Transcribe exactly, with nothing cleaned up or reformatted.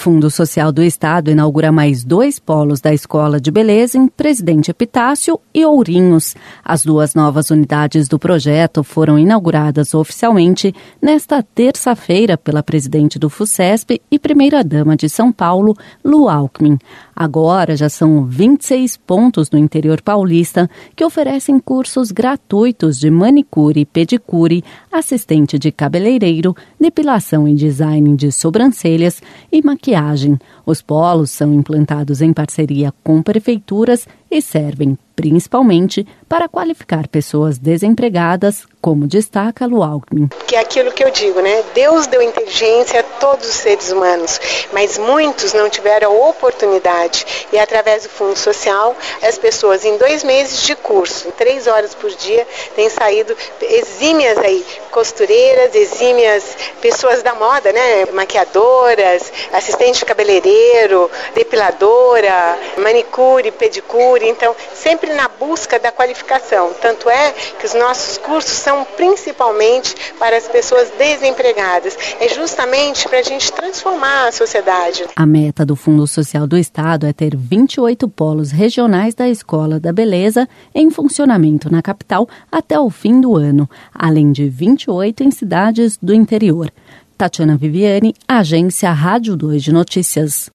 Fundo Social do Estado inaugura mais dois polos da Escola de Beleza em Presidente Epitácio e Ourinhos. As duas novas unidades do projeto foram inauguradas oficialmente nesta terça-feira pela presidente do FUCESP e primeira-dama de São Paulo, Lu Alckmin. Agora já são vinte e seis pontos no interior paulista que oferecem cursos gratuitos de manicure e pedicure, assistente de cabeleireiro, depilação e design de sobrancelhas e maquiagem. Os polos são implantados em parceria com prefeituras e servem principalmente para qualificar pessoas desempregadas, como destaca Lu Alckmin. Que é aquilo que eu digo, né? Deus deu inteligência a todos os seres humanos, mas muitos não tiveram a oportunidade. E através do Fundo Social, as pessoas em dois meses de curso, três horas por dia, têm saído exímias aí, costureiras, exímias pessoas da moda, né? Maquiadoras, assistente de cabeleireiro, depiladora, manicure, pedicure. Então, sempre na busca da qualificação. Tanto é que os nossos cursos são principalmente para as pessoas desempregadas. É justamente para a gente transformar a sociedade. A meta do Fundo Social do Estado é ter vinte e oito polos regionais da Escola da Beleza em funcionamento na capital até o fim do ano, além de vinte e oito em cidades do interior. Tatiana Viviane, Agência Rádio dois de Notícias.